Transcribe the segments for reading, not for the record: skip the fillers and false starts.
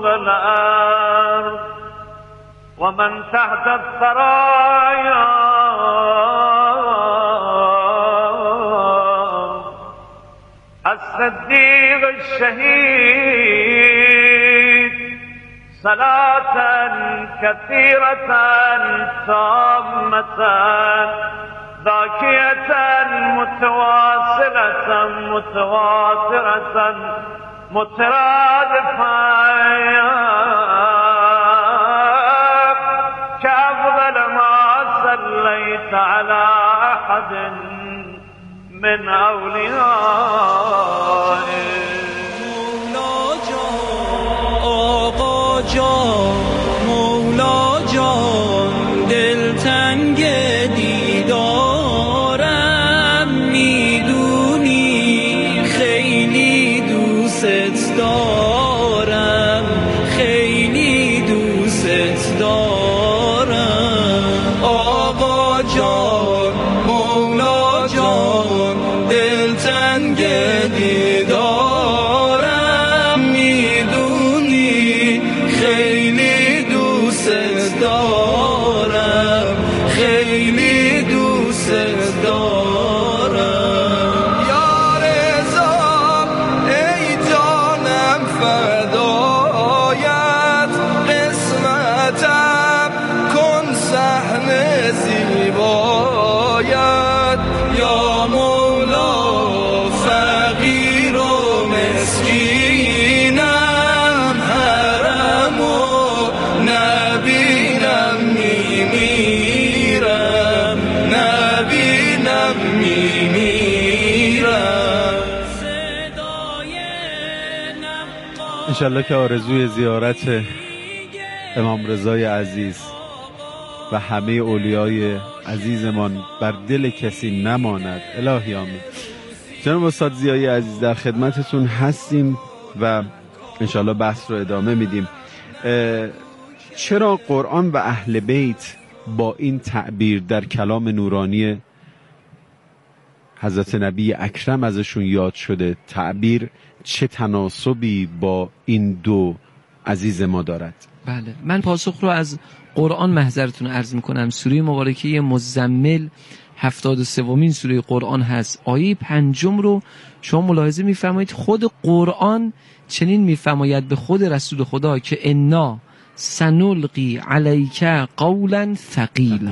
طول الأرض ومن تحت الثرايا الصديق الشهيد صلاة كثيرة تامة ذاكية متواصلة متواترة مترادفة كأفضل ما صليت على أحد من أوليائه. آقا جان مولا جان دلتنگ دیدارم میدونی خیلی دوست دارم خیلی دوست دارم. آقا جان مولا جان دلتنگ دیدارم میدونی خیلی دوست دارم خیلی دوست دارم. یا رضا ای جانم فدایت قسمتم کن صحنه زیبایت. یا مولا فقیر و مسکینم حرم و نبینم میمیرم نبینم میمیرم. انشالله که آرزوی زیارت امام رضای عزیز و همه اولیای عزیزمان بر دل کسی نماند. الهی آمین. جناب استاد ضیایی عزیز در خدمتتون هستیم و انشالله بحث رو ادامه میدیم. چرا قرآن و اهل بیت با این تعبیر در کلام نورانی حضرت نبی اکرم ازشون یاد شده؟ تعبیر چه تناسبی با این دو عزیز ما دارد؟ بله، من پاسخ رو از قرآن محضرتون عرض میکنم. سوره مبارکه مزمل 73مین سوره قرآن هست. آیه 5 رو شما ملاحظه میفرمایید خود قرآن چنین میفرماید به خود رسول خدا که انا سنلقی علیک قولا ثقیلا.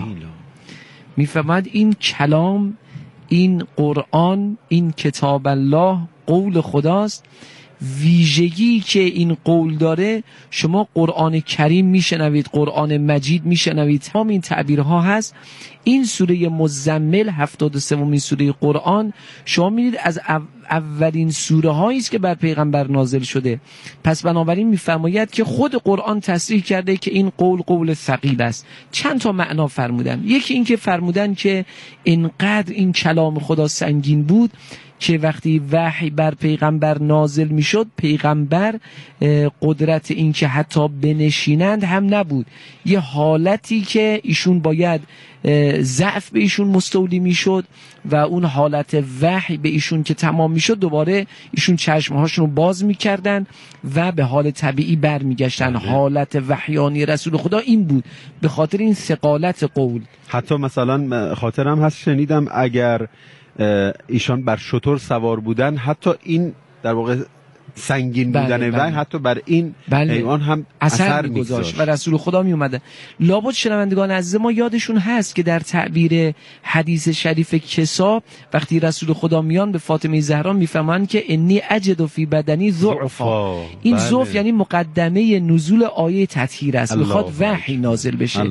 میفرماید این کلام، این قرآن، این کتاب الله قول خداست. ویژگی که این قول داره، شما قرآن کریم میشنوید، قرآن مجید میشنوید، تمام این تعبیرها هست. این سوره مزمل 73مین سوره قرآن شما میدید از اولین سوره هایی است که بر پیغمبر نازل شده. پس بنابراین میفرماید که خود قرآن تصریح کرده که این قول ثقیل است. چند تا معنا فرمودن. یکی این که فرمودن که اینقدر این کلام خدا سنگین بود که وقتی وحی بر پیغمبر نازل میشد، پیغمبر قدرت این که حتی بنشینند هم نبود. یه حالتی که ایشون باید ضعف به ایشون مستولی میشد و اون حالت وحی به ایشون که تمام میشد دوباره ایشون چشمهاشون رو باز میکردن و به حال طبیعی برمیگشتن. حالت وحیانی رسول خدا این بود، به خاطر این ثقالت قول. حتی مثلا خاطرم هست شنیدم اگر ایشان بر شتر سوار بودن، حتی این در واقع سنگین بودن وحی حتی بر این حیوان هم اثر می‌گذاشت و رسول خدا می اومده. لابد شنوندگان عزیز ما یادشون هست که در تعبیر حدیث شریف کسا وقتی رسول خدا میان به فاطمه زهرا میفهمن که انی اجد فی بدنی ضعفا. این ضعف یعنی مقدمه نزول آیه تطهیر است، میخواد وحی نازل بشه.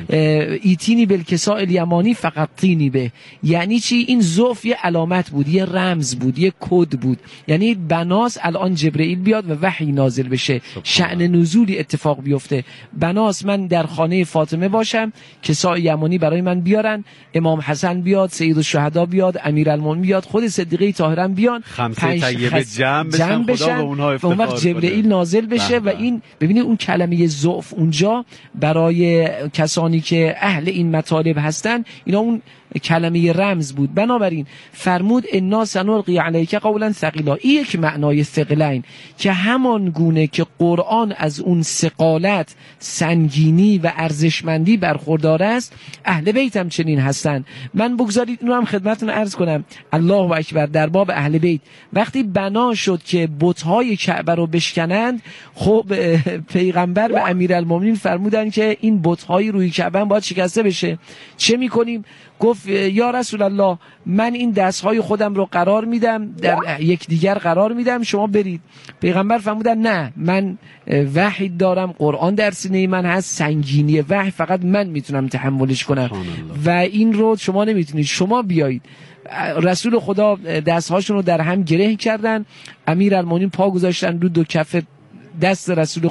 ایتینی بالکساء الیمانی فقط طینی به، یعنی چی؟ این ضعف یه علامت بود، یه رمز بود، یه کد بود. یعنی بناس الان جبرئیل بیاد و وحی نازل بشه، شأن نزولی اتفاق بیفته. بناس من در خانه فاطمه باشم، کساء یمانی برای من بیارن، امام حسن بیاد، سید الشهدا بیاد، امیرالمومنین بیاد، خود صدیقه طاهره بیان، خمسه طیبه جمع بشن، خدا به اونها افتخار کنه، جبرئیل نازل بشه. و این ببینید اون کلمه ضعف اونجا برای کسانی که اهل این مطالب هستن، اینا اون کلمه رمز بود. بنابراین فرمود انا سنلقی علیک قولا ثقیلا. این یک معنای ثقلین که همان گونه که قرآن از اون ثقالت، سنگینی و ارزشمندی برخوردار است، اهل بیت هم چنین هستن. من بگذارید اینو هم خدمتتون عرض کنم. الله اکبر. در باب اهل بیت وقتی بنا شد که بت‌های کعبه رو بشکنند، خب پیغمبر و امیرالمومنین فرمودن که این بت‌های روی کعبه باید شکسته بشه. چه می‌کنیم؟ گفت یا رسول الله من این دستهای خودم رو قرار میدم در یکدیگر قرار میدم، شما برید. پیغمبر فرمودن نه، من وحی دارم، قرآن در سینه من هست، سنگینی وحی فقط من میتونم تحملش کنم و این رو شما نمیتونید، شما بیایید. رسول خدا دستهاشون رو در هم گره کردن، امیرالمومنین پا گذاشتن رو دو کف دست رسول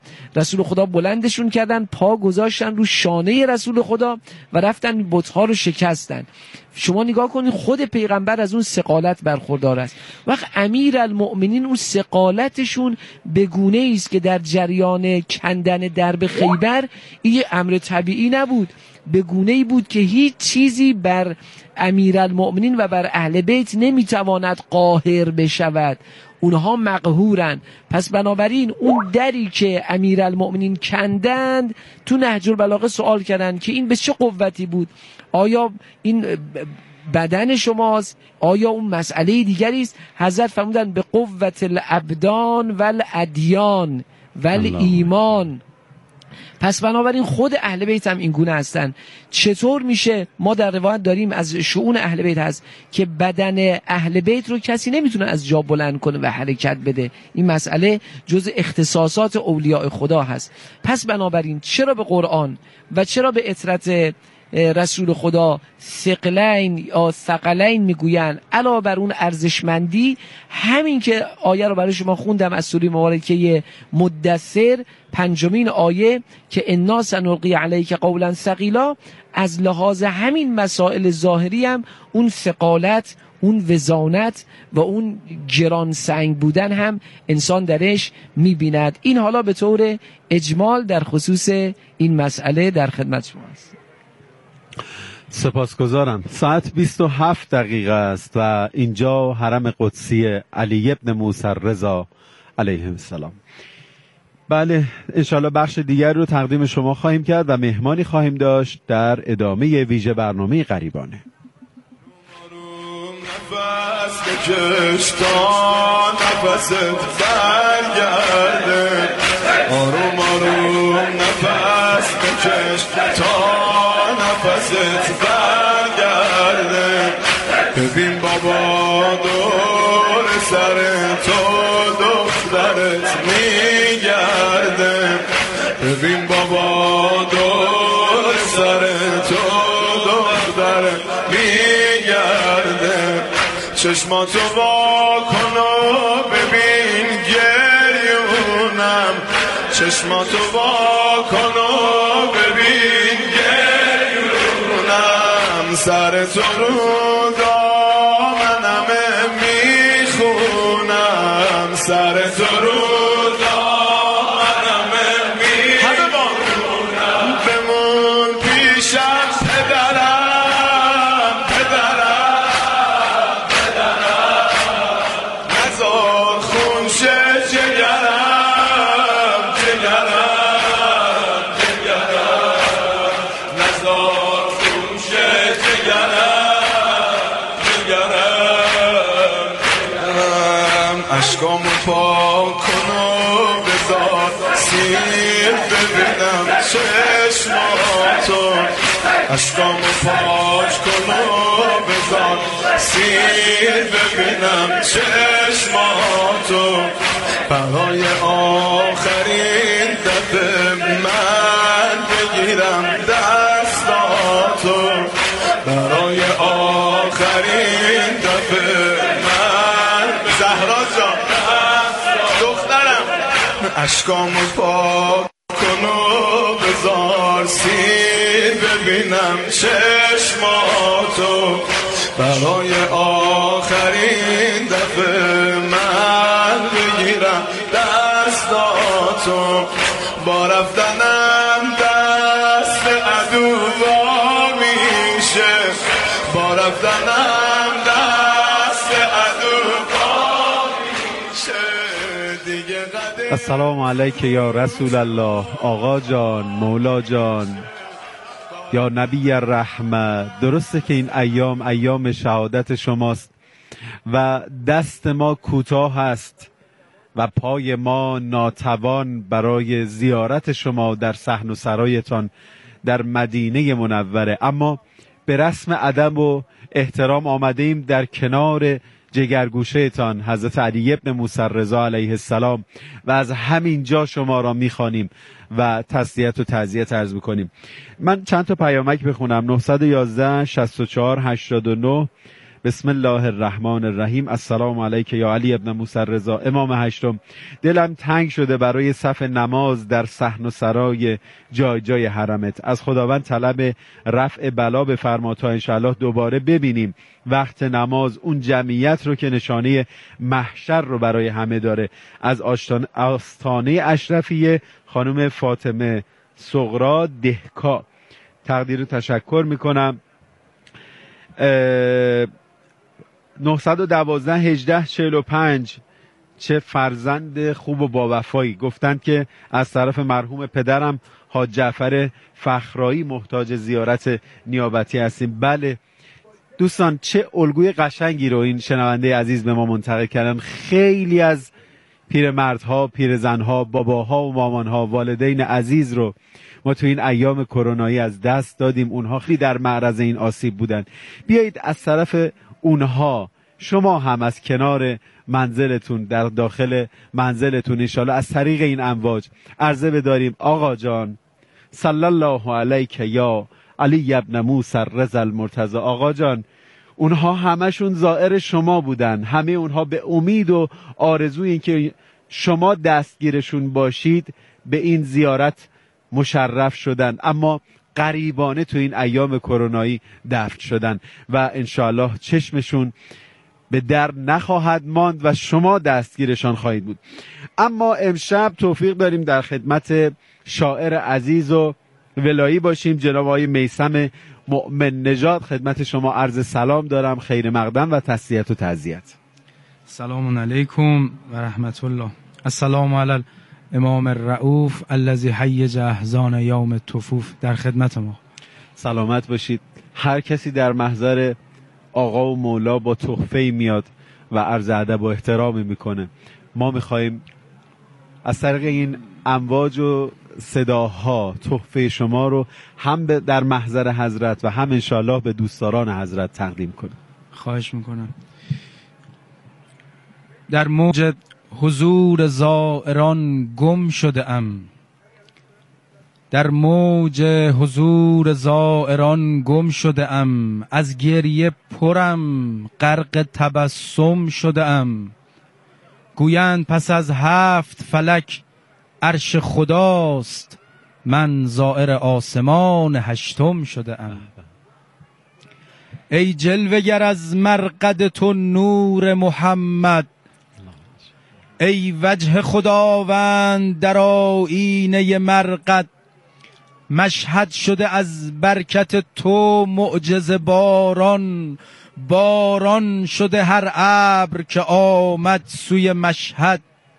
خدا بلندشون کردن، پا گذاشتن رو شانه رسول خدا و رفتن بت‌ها رو شکستن. شما نگاه کنید خود پیغمبر از اون ثقالت برخوردار است. وقت امیرالمؤمنین اون ثقالتشون به گونه‌ای است که در جریان کندن درب خیبر این امر طبیعی نبود، به گونه‌ای بود که هیچ چیزی بر امیرالمؤمنین و بر اهل بیت نمیتواند قاهر بشود، اونها مقهورن. پس بنابراین اون دری که امیرالمؤمنین کندند، تو نهج البلاغه سوال کردن که این به چه قوتی بود؟ آیا این بدن شماست؟ آیا اون مسئله دیگری است؟ حضرت فرمودن به قوت الابدان و الادیان و الایمان. پس بنابراین خود اهل بیت هم این گونه هستن. چطور میشه؟ ما در روایت داریم از شؤون اهل بیت هست که بدن اهل بیت رو کسی نمیتونه از جا بلند کنه و حرکت بده. این مسئله جز اختصاصات اولیاء خدا هست. پس بنابراین چرا به قرآن و چرا به اطرت رسول خدا ثقلین یا ثقلین میگوین؟ علاوه بر اون ارزشمندی، همین که آیه رو برای شما خوندم از سوره مبارکه مدثر، 5مین آیه که انا سنلقی علیک قولا ثقیلا، از لحاظ همین مسائل ظاهری هم اون ثقالت، اون وزانت و اون گران سنگ بودن هم انسان درش میبیند. این حالا به طور اجمال در خصوص این مسئله در خدمت شما است. سپاسگزارم. ساعت 27 دقیقه است و اینجا حرم قدسی علی ابن موسی رضا علیه السلام. بله، انشالله بخش دیگر رو تقدیم شما خواهیم کرد و مهمانی خواهیم داشت در ادامه ویژه برنامه غریبانه. نفس بکش تا نفست برگرده، آروم آروم نفس بکش تا نفست برگرده. ببین بابا دور سر تو دخترت میگرده، ببین بابا دور سر تو دخترت میگرده. چشماتو وا کن و ببین گریونم، چشماتو وا کن و ببین گریونم. سر تو رو دامنمه میخونم، سر تو رو دامنمه میخونم. بمون پیشم پدرم، پدرم، پدرم، نزار خونشه جگرم، جگرم، جگرم، نزار خونشه جگرم، جگرم، جگرم. عشقامو پاک کن و بذار سیر ببینم چشماتو، عشقامو پاک کن و بذار سیر ببینم چشماتو. برای آخرین دفعه من بگیرم دستاتو، برای آخرین دفعه من. زهرا جان دخترم، عشقامو پاک کن و بذار سیر ببینم چشماتو، برای آخرین دفعه من بگیرم دستاتو. با رفتنم دست عدو وا میشه، السلام علیک یا رسول الله. آقا جان، مولا جان، یا نبی الرحمه. درسته که این ایام شهادت شماست و دست ما کوتاه است و پای ما ناتوان برای زیارت شما در صحن و سرایتان در مدینه منوره، اما به رسم ادب و احترام آمده ایم در کنار جگرگوشهتان حضرت علی ابن موسی رضا علیه السلام و از همین جا شما را میخوانیم و تسلیت و تعزیت عرض میکنیم. من چند تا پیامک بخونم. 911 64 89. بسم الله الرحمن الرحیم. السلام علیک یا علی ابن موسی رضا، امام هشتم. دلم تنگ شده برای صف نماز در صحن و سرای جای جای حرمت. از خداوند طلب رفع بلا بفرما تا انشاءالله دوباره ببینیم وقت نماز اون جمعیت رو که نشانه محشر رو برای همه داره. از آستانه اشرفیه خانم فاطمه صغرا دهکا. تقدیر تشکر میکنم. 912 18 45. چه فرزند خوب و با وفایی. گفتند که از طرف مرحوم پدرم حاج جعفر فخرایی محتاج زیارت نیابتی هستیم. بله دوستان، چه الگوی قشنگی رو این شنونده عزیز به ما منتقل کردن. خیلی از پیرمردها، پیرزنها، باباها و مامانها، والدین عزیز رو ما تو این ایام کرونایی از دست دادیم. اونها خیلی در معرض این آسیب بودن. بیایید از طرف اونها شما هم از کنار منزلتون، در داخل منزلتون انشالله از طریق این امواج عرضه بداریم آقا جان صلی الله علیک یا علی ابن موسی رضا المرتضی. آقا جان، اونها همشون زائر شما بودن، همه اونها به امید و آرزوی این که شما دستگیرشون باشید به این زیارت مشرف شدن، اما غریبانه تو این ایام کرونایی دفن شدن و انشاءالله چشمشون به در نخواهد ماند و شما دستگیرشان خواهید بود. اما امشب توفیق داریم در خدمت شاعر عزیز و ولایی باشیم. جناب آقای میثم مؤمن نژاد خدمت شما عرض سلام دارم، خیر مقدم و تسلیت و تعزیت. سلام علیکم و رحمت الله. السلام علی امام الرؤوف الذی هیج احزان یوم الطفوف. در خدمت ما. سلامت باشید. هر کسی در محضر آقا و مولا با تحفه‌ای میاد و عرض ادب و احترامی میکنه. ما میخوایم از طریق این امواج و صداها تحفه شما رو هم در محضر حضرت و هم انشالله به دوستداران حضرت تقدیم کنیم. خواهش میکنم. در موج حضور زائران گم شده ام، در موج حضور زائران گم شده ام، از گریه پرم غرق تبسم شده ام. گویند پس از 7 فلک عرش خداست، من زائر آسمان 8 شده ام. ای جلوه گر از مرقد تو نور محمد، ای وجه خداوند در آیینه مرقد. مشهد شده از برکت تو معجزه باران، باران شده هر ابر که آمد سوی مشهد.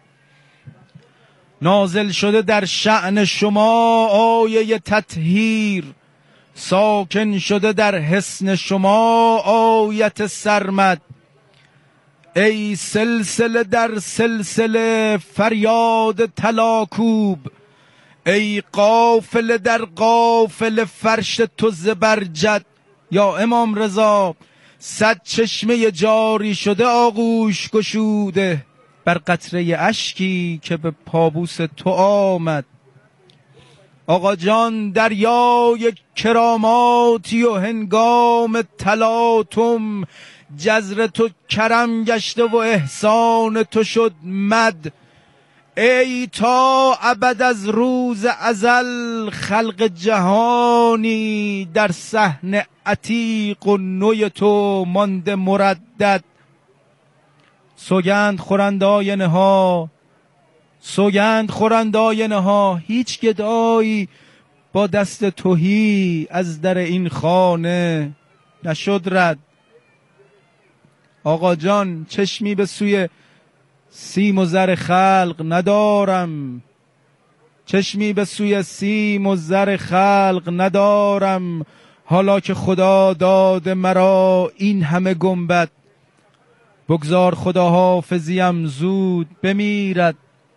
نازل شده در شأن شما آیه تطهیر، ساکن شده در حصن شما آیت سرمد. ای سلسله در سلسله فریاد تلاکوب، ای قافله در قافله فرش تو زبرجد. یا امام رضا 100 چشمه جاری شده آغوش گشوده بر قطره اشکی که به پابوس تو آمد. آقا جان دریای کراماتی و هنگام تلاطم، جزر تو کرم گشته و احسان تو شد مد. ای تا ابد از روز ازل خلق جهانی، در صحن عتیق و نوی تو مانده مردد. سوگند خورند آینه ها، سوگند خورند آینه ها، هیچ گدایی با دست تهی از در این خانه نشد رد. آقا جان چشمی به سوی سیم و زر خلق ندارم، چشمی به سوی سیم و زر خلق ندارم. حالا که خدا داد مرا این همه گنبد، بگذار خدا حافظیم زود بمیرد.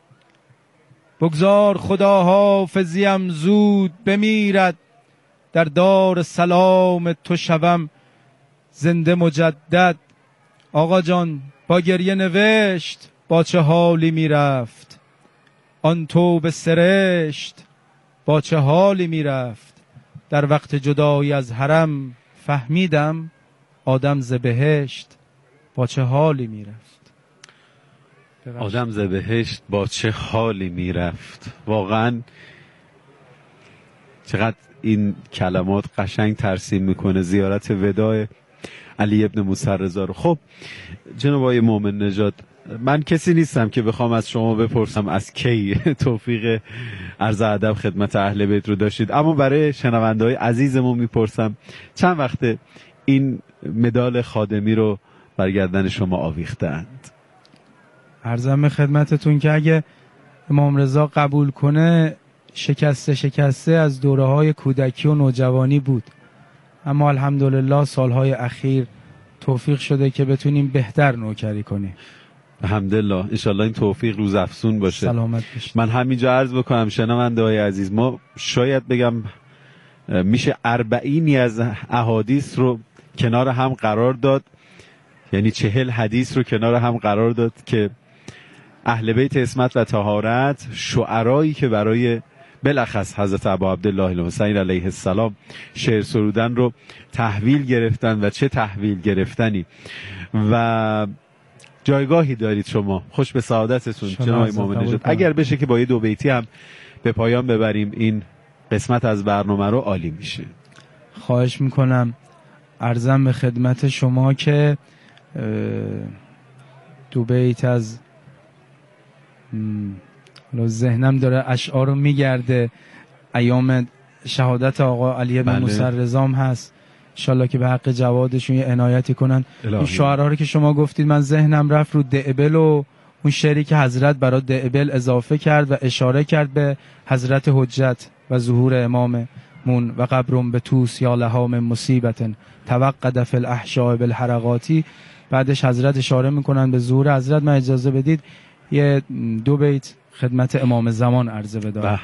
بگذار خدا حافظیم زود بمیرد، در دار سلام تو شوم زنده مجدد. آقا جان با گریه نوشت با چه حالی میرفت، آن تو به سرشت با چه حالی میرفت. در وقت جدایی از حرم فهمیدم آدم ز بهشت با چه حالی میرفت. آدم ز بهشت با چه حالی میرفت. واقعا چقدر این کلمات قشنگ ترسیم میکنه زیارت وداع علی ابن موسی رضا رو. خب جناب آقای مومن نژاد، من کسی نیستم که بخوام از شما بپرسم از کی توفیق عرض ادب خدمت اهل بیت رو داشتید، اما برای شنونده‌های عزیزمون میپرسم چند وقته این مدال خادمی رو بر گردن شما آویختند؟ عرضم به خدمتتون که اگه امام رضا قبول کنه شکسته از دوره‌های کودکی و نوجوانی بود، اما الحمدلله سالهای اخیر توفیق شده که بتونیم بهتر نوکری کنیم. الحمدلله، انشالله این توفیق روزافزون باشه. سلامت باشید. من همینجا عرض بکنم شنونده‌های عزیز، ما شاید بگم میشه 40 از احادیث رو کنار هم قرار داد، یعنی 40 حدیث رو کنار هم قرار داد که اهل بیت عصمت و طهارت، شعرایی که برای بلخص حضرت ابا عبدالله الحسین علیه السلام شعر سرودن رو تحویل گرفتن و چه تحویل گرفتنی. و جایگاهی دارید شما، خوش به سعادتتون جناب مومن نژاد. اگر بشه که با یه 2 بیتی هم به پایان ببریم این قسمت از برنامه رو، عالی میشه. خواهش میکنم. عرضم به خدمت شما که 2 بیت از ذهنم داره اشعار رو میگرده، ایام شهادت آقا علی بن موسی رضا هست، انشالله که به حق جوادشون یه عنایتی کنن. این شعرها رو که شما گفتید من ذهنم رفت رو دعبل و اون شعری که حضرت برای دعبل اضافه کرد و اشاره کرد به حضرت حجت و ظهور اماممون و قبرم به توس یا لهام مصیبتن توقد فی الاحشاء بالحرقاتی. بعدش حضرت اشاره میکنن به ظهور حضرت. من اجازه بدید یه 2 بیت خدمت امام زمان عرضه بدارم.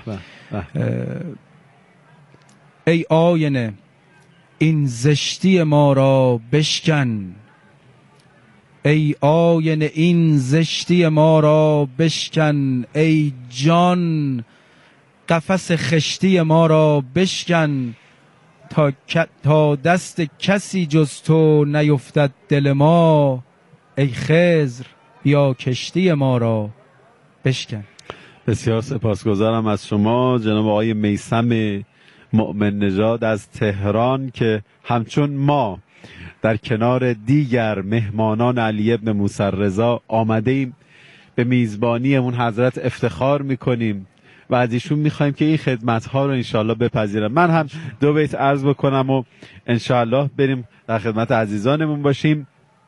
ای آینه این زشتی ما را بشکن، ای آینه این زشتی ما را بشکن، ای جان قفس خشتی ما را بشکن، تا دست کسی جز تو نیفتد دل ما، ای خضر یا کشتی ما را بشکن. بسیار سپاسگزارم از شما جناب آقای میثم مومن نژاد از تهران که همچون ما در کنار دیگر مهمانان علی ابن موسی رضا آمده ایم، به میزبانی اون حضرت افتخار میکنیم و از ایشون میخوایم که این خدمت ها رو انشالله بپذیرن. من هم 2 بیت عرض بکنم و انشالله بریم در خدمت عزیزانمون باشیم.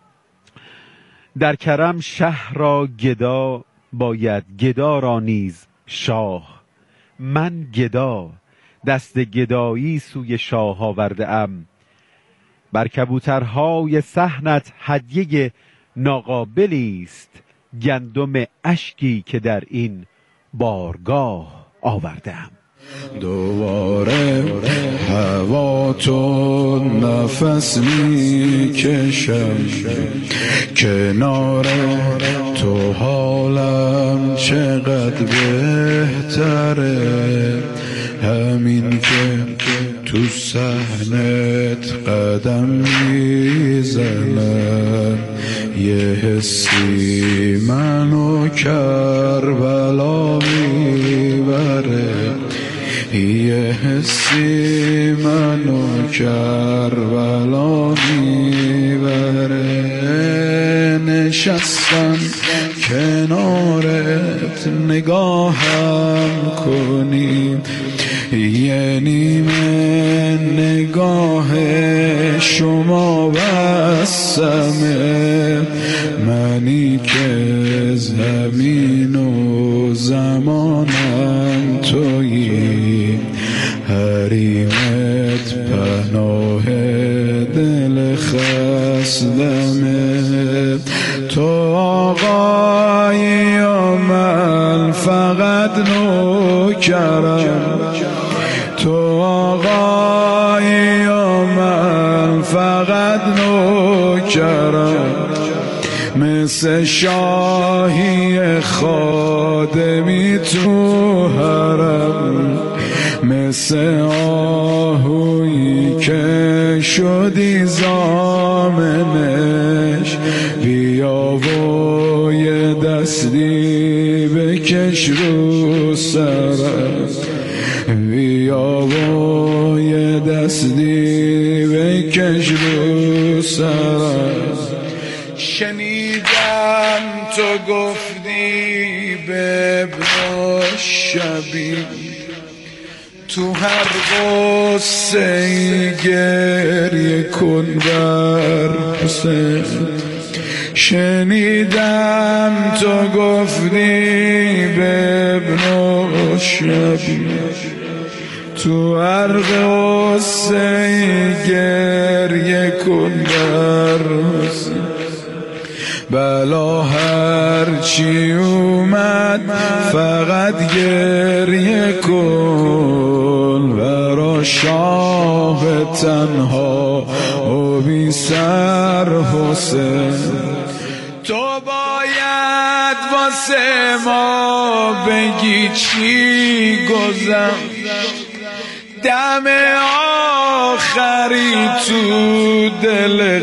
در کرم شهر را گدا باید، گدا را نیز شاه، من گدا دست گدایی سوی شاه آورده ام، بر کبوترهای صحنت هدیه ناقابلی است، گندم اشکی که در این بارگاه آوردم. دوباره هوا تو نفس می کشم، کنار تو حالم چقدر بهتره، همین که تو صحنت قدم میزنم، یه حسی منو کربلا میبره، یه حسی منو کربلا میبره، نشستم کنارت نگاهم کنی، یه نیمه نگاه شما بسمه، منی که زمین و زمانم تویی، حریمت پناه دل خستمه. تو آقایی و من فقط نوکرم، تو آقایی و من فقط نوکرم، مثل شاهی خادمی تو حرم، مثل آهویی که شدی زامنش، بیا و یه دستی بکش رو سرم، بیا و یه دستی بکش رو سرم. شنیدم تو گفتی به ابن شبیب، تو هر غصه گریه کن بر حسین. شنیدم تو گفتی به ابن شبیب، تو هر غصه گریه کن بر حسین. بلا هرچی اومد فقط گریه کن، برا شاه تنها و بی سر حسین. تو باید واسه ما بگی چی گذم، دم آخری تو دل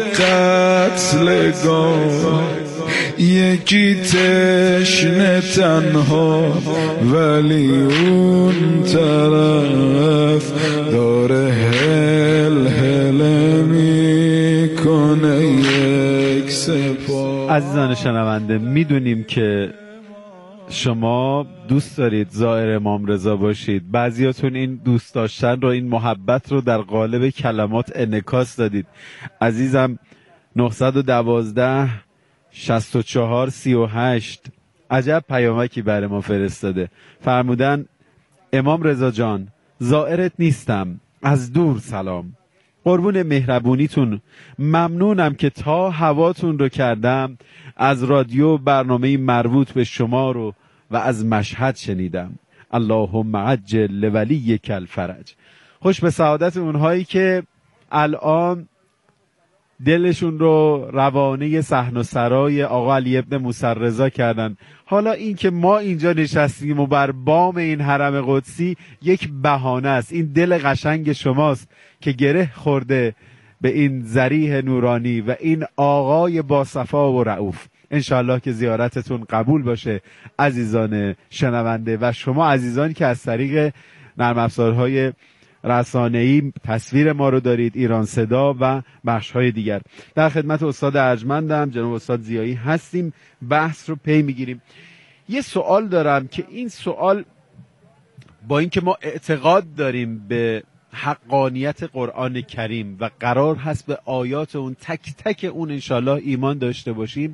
قتلگاه، یکی تشنه تنها ولی اون طرف داره هل هل میکنه یک سپاه. عزیزان شنونده، میدونیم که شما دوست دارید زائر امام رضا باشید. بعضیاتون این دوست داشتن رو، این محبت رو در قالب کلمات انعکاس دادید. عزیزم 912 64 38 عجب پیامکی برای ما فرستاده. فرمودن امام رضا جان، زائرت نیستم، از دور سلام. قربون مهربونیتون، ممنونم که تا هواتون رو کردم از رادیو برنامه مربوط به شما رو و از مشهد شنیدم. اللهم عجل لولیک الفرج. خوش به سعادت اونهایی که الان دلشون رو روانه صحن و سرای آقا علی ابن موسی رضا کردن. حالا این که ما اینجا نشستیم و بر بام این حرم قدسی یک بهانه است. این دل قشنگ شماست که گره خورده به این ذریح نورانی و این آقای باصفا و رؤوف. انشالله که زیارتتون قبول باشه عزیزان شنونده و شما عزیزانی که از طریق نرم افزارهای رسانه‌ای تصویر ما رو دارید، ایران صدا و بخش‌های دیگر. در خدمت استاد ارجمندم جناب استاد ضیایی هستیم، بحث رو پی میگیریم. یه سوال دارم که این سوال با اینکه ما اعتقاد داریم به حقانیت قرآن کریم و قرار هست به آیات اون تک تک اون انشالله ایمان داشته باشیم،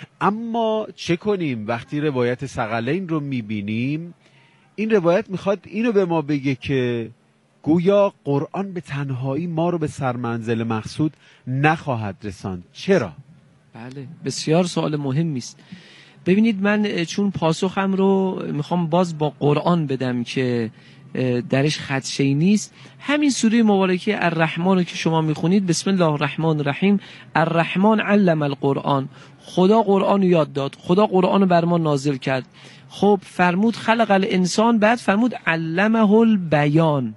اما چه کنیم وقتی روایت ثقلین رو میبینیم؟ این روایت میخواد اینو به ما بگه که گویا قرآن به تنهایی ما رو به سرمنزل مقصود نخواهد رساند. چرا؟ بله، بسیار سوال مهمی است. ببینید، من چون پاسخم رو میخوام باز با قرآن بدم که درش خدشه‌ای نیست، همین سوره مبارکه الرحمن رو که شما میخونید، بسم الله الرحمن الرحیم، الرحمن علم القرآن، خدا قرآن رو یاد داد، خدا قرآن رو بر ما نازل کرد. خب فرمود خلق الانسان، بعد فرمود علمه البیان.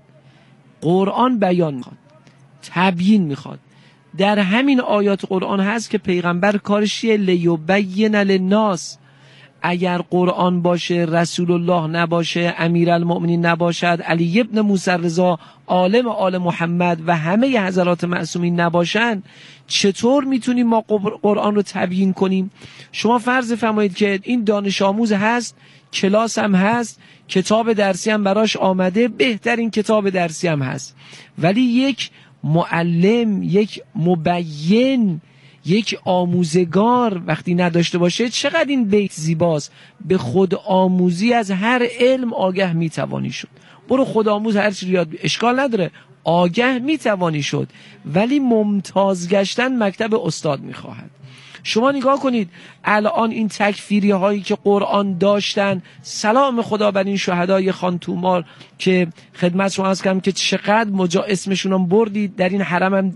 قرآن بیان میخواد، تبیین میخواد. در همین آیات قرآن هست که پیغمبر کارشیه لیبین للناس. اگر قرآن باشه، رسول الله نباشه، امیرالمؤمنین نباشد، علی ابن موسی رضا عالم آل محمد و همه حضرات معصومین نباشن، چطور میتونیم ما قرآن رو تبیین کنیم؟ شما فرض فرمایید که این دانش آموز هست، کلاس هم هست، کتاب درسی هم براش آمده، بهترین کتاب درسی هم هست، ولی یک معلم، یک مبین، یک آموزگار وقتی نداشته باشه چقدر این بیت زیباست. به خود آموزی از هر علم آگه میتوانی شد. برو خود آموز هر چی یاد، اشکال نداره، آگه میتوانی شد، ولی ممتاز گشتن مکتب استاد میخواهد. شما نگاه کنید الان این تکفیری هایی که قرآن داشتن، سلام خدا بر این شهدای خانتومار که خدمت شما عرض کردم که چقدر اسمشون هم بردید در این حرم هم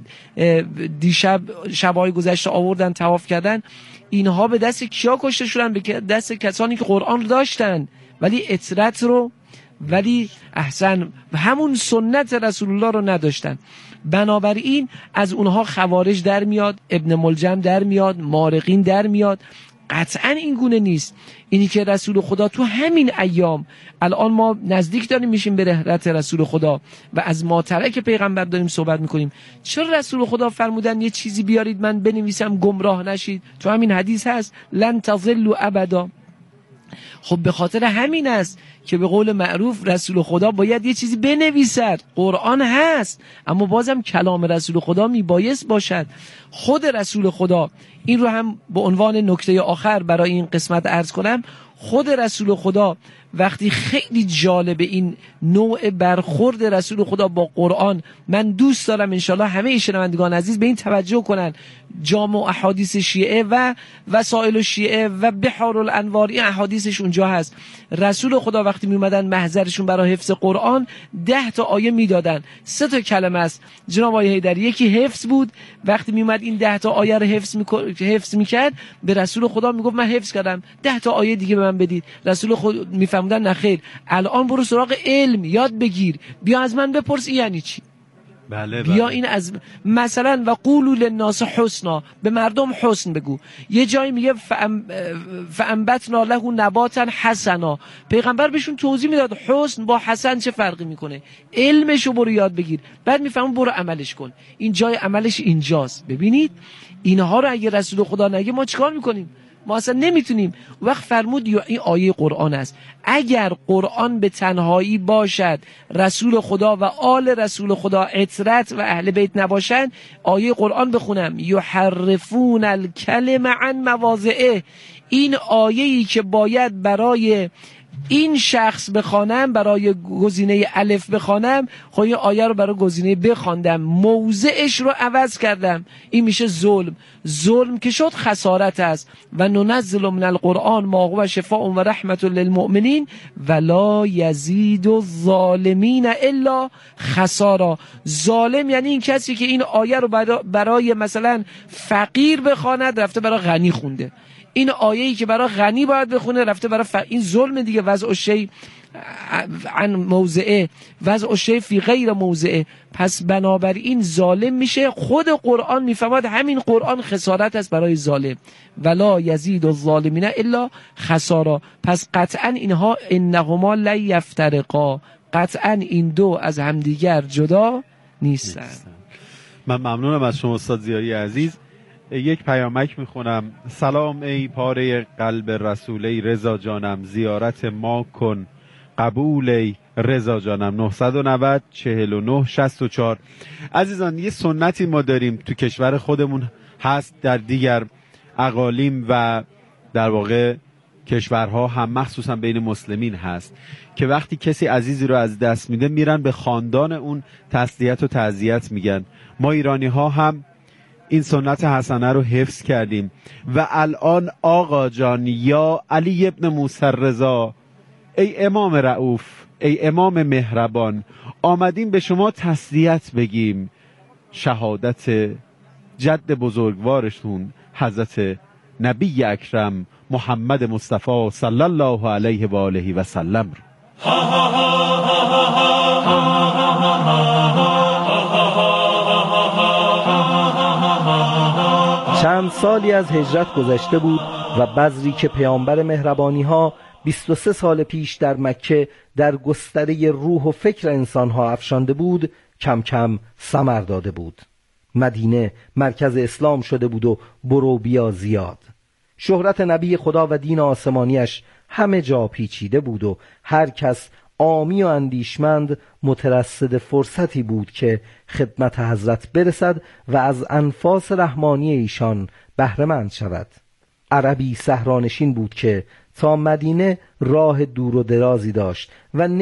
دیشب شبهای گذشته آوردن طواف کردن. اینها به دست کیا کشته شدن؟ به دست کسانی که قرآن رو داشتن ولی اطرت رو، ولی احسن همون سنت رسول الله رو نداشتن. بنابراین از اونها خوارج در میاد، ابن ملجم در میاد، مارقین در میاد. قطعا این گونه نیست. اینی که رسول خدا تو همین ایام، الان ما نزدیک داریم میشیم به رحلت رسول خدا و از ماترک پیغمبر داریم صحبت میکنیم، چرا رسول خدا فرمودن یه چیزی بیارید من بنویسم گمراه نشید؟ تو همین حدیث هست لن تضلوا ابدا. خب به خاطر همین است که به قول معروف رسول خدا باید یه چیزی بنویسد. قرآن هست اما بازم کلام رسول خدا میبایست باشد. خود رسول خدا، این رو هم به عنوان نکته آخر برای این قسمت عرض کنم، خود رسول خدا وقتی خیلی جالب این نوع برخورد رسول خدا با قرآن، من دوست دارم انشالله همه شنوندگان عزیز به این توجه کنن. جامع احادیث شیعه و وسائل شیعه و بحار الانوار این احادیثش اونجا هست. رسول خدا وقتی می اومدن محضرشون برای حفظ قرآن 10 تا آیه میدادن، 3 تا کلمه است جناب آقای حیدری، یکی حفظ بود. وقتی می اومد این 10 تا آیه رو حفظ میکرد به رسول خدا میگفت من حفظ کردم، 10 تا آیه دیگه به من بدید. رسول خدا میفهموندن نخیر، الان برو سراغ علم یاد بگیر، بیا از من بپرس این یعنی چی. بله بیا این از مثلا و قولوا للناس حسنا، به مردم حسن بگو. یه جایی میگه فانبتنا له نباتا حسنا، پیغمبر بهشون توضیح میداد حسن با حسن چه فرقی میکنه، علمشو برو یاد بگیر، بعد میفهمون برو عملش کن. این جای عملش اینجاست. ببینید اینها رو اگه رسول خدا نگه ما چیکار میکنیم؟ ما اصلا نمیتونیم. وقت فرمود این آیه قرآن است، اگر قرآن به تنهایی باشد، رسول خدا و آل رسول خدا اطرت و اهل بیت نباشند، آیه قرآن بخونم یحرفون الکلم عن مواضعه، این آیه‌ای که باید برای این شخص بخوانم، برای گزینه الف بخوانم، خب این آیه رو برای گزینه ب خواندم، موضعش رو عوض کردم، این میشه ظلم. ظلم که شد خسارت است. و ننزل من القرآن ما هو شفاء و رحمت للمؤمنین ولا یزید الظالمین الا خسارا. ظالم یعنی این کسی که این آیه رو برای مثلا فقیر بخواند رفته برای غنی خونده، این آیه‌ای که برای غنی باید بخونه رفته برای این ظلم دیگه. وضع شیء عن موضعه، وضع شیء فی غیر موضعه. پس بنابراین ظالم میشه. خود قرآن میفهمد همین قرآن خسارت است برای ظالم. ولا یزید الظالمین الا خسارا. پس قطعا اینها انهما لا یفترقا، قطعا این دو از همدیگر جدا نیستند. من ممنونم از شما استاد ضیایی عزیز. یک پیامک میخونم. سلام ای پاره قلب رسول، ای رضا جانم زیارت ما کن قبول، ای رضا جانم. 990 49 64. عزیزان یه سنتی ما داریم تو کشور خودمون، هست در دیگر اقالیم و در واقع کشورها هم مخصوصا بین مسلمین هست که وقتی کسی عزیزی رو از دست میده میرن به خاندان اون تسلیت و تعزیت میگن. ما ایرانی ها هم این سنت حسنه رو حفظ کردیم و الان آقا جان یا علی ابن موسی رضا، ای امام رؤوف، ای امام مهربان، آمدیم به شما تسلیت بگیم شهادت جد بزرگوارشون حضرت نبی اکرم محمد مصطفی صلی الله علیه و آله و سلم. چند سالی از هجرت گذشته بود و بذری که پیامبر مهربانی ها 23 سال پیش در مکه در گستره روح و فکر انسانها افشانده بود کم کم ثمر داده بود. مدینه مرکز اسلام شده بود و برو بیا زیاد. شهرت نبی خدا و دین آسمانیش همه جا پیچیده بود و هر کس عامی و اندیشمند مترصد فرصتی بود که خدمت حضرت برسد و از انفاس رحمانی ایشان بهره‌مند شود. عربی صحرانشین بود که تا مدینه راه دور و درازی داشت و